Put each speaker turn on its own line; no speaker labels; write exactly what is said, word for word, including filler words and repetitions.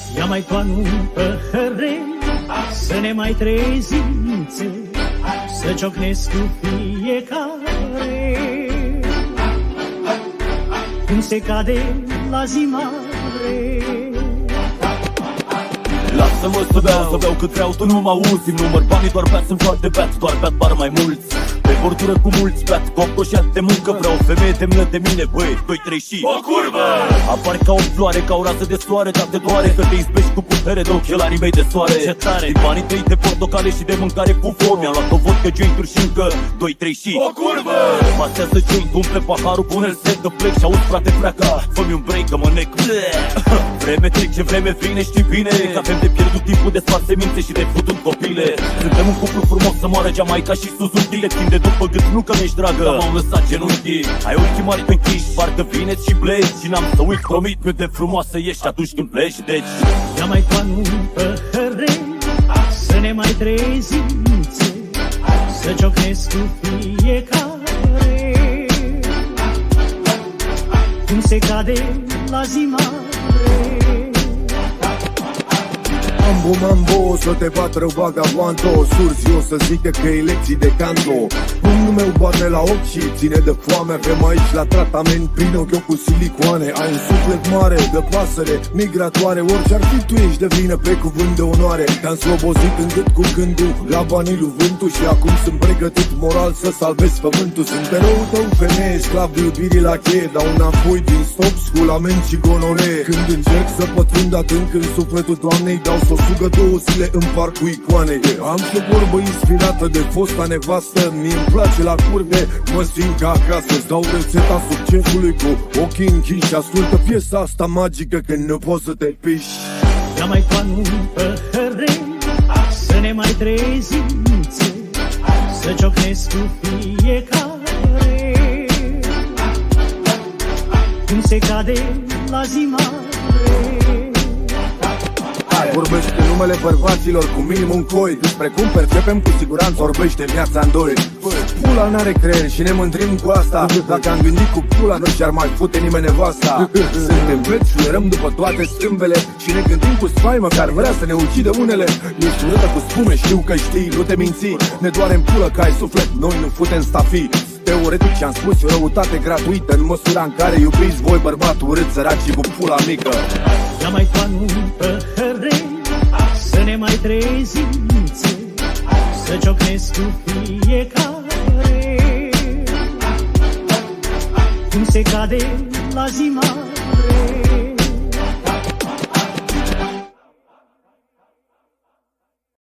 Ia mai toană un păhărel, să ne mai trezim, să ciocnesc cu fiecare, cum se cade la zi mare.
Lasă-mă să beau, să beau cât vreau, tu nu mă auzi. În număr banii doar beat, sunt foarte beat, doar beat bar mai mulți. Pe bordură cu mulți beat, cocoșat de muncă. Vreau o femeie demnă de mine, băi, doi, trei și
o curvă!
Apar ca o floare, ca o rază de soare, dar te doare că te izbești cu putere de ochelarii mei de soare.
Ce tare!
Din banii tăi de portocale și de mâncare cu foc, mi-am luat o vodcă, joint-uri și încă doi, trei și
o curvă!
Masează joint, umple paharul, pune-l sec, că plec și auzi frate freaca, fă-mi un break că mă nec. Vreme trece, vreme vine, știi bine că avem de pierdut timpul de spart semințe și de futut copile. Suntem un cuplu frumos să moară Jamaica și Suzuki. Le țin de după gât, nu că mi-ești dragă, dar m-am lăsat genunchii. Ai ochii mari pe închiși, parcă vineți și bleci, și n-am să uit, promit cât de frumoasă ești atunci când pleci. Deci
ia mai toană un păhărel, să ne mai trezim, să ciocnesc cu fiecare, cum se cade la zi mare.
Mambo, mambo, să te bat rău vagabonto. Surzi o să zică că e lecții de canto. Pumnul meu bate la ochi și ține de foame. Avem aici la tratament prin ochi cu silicoane. Ai un suflet mare de pasăre migratoare. Orice ar fi tu ești de vină pe cuvânt de onoare. Te-am slobozit în gât cu gândul la banii lui vântul, și acum sunt pregătit moral să salvez pământul. Sunt eroul tău, femeie, sclav de iubirii la cheie. Dau înapoi din stop, sculament și gonoree. Când încerc să pătrund adânc în sufletul Doamnei, dau să o sugă două zile în parc cu icoane. Am și o vorbă inspirată de fosta nevastă. Mie-mi place la curve, mă simt ca acasă. Îți dau rețeta succesului cu ochii închiși. Ascultă piesa asta magică când nu poți să te piși.
Ia mai toană un păhărel, să ne mai trezim, să ciocnesc cu fiecare, cum se cade la zi mare.
Vorbește numele bărbaților cu minimum coi. Despre cum percepem cu siguranță vorbește viața în doi. Pula n-are creier și ne mândrim cu asta. Dacă am gândit cu pula, nu și-ar mai fute nimeni nevasta. Suntem veți, fluierăm după toate strâmbele și ne gândim cu spaimă că ar vrea să ne ucidă unele. Ești urâtă cu spume, știu că știi, nu te minți. Ne doare în pulă că ai suflet, noi nu futem stafii. Teoretic și-am spus, e o răutate gratuită în măsura în care iubiți voi bărbatul urât, săracii cu pula mică.
Ia mai toană un păhărel, să ne mai trezim, să ciocnesc cu fiecare, cum se cade la zi mare.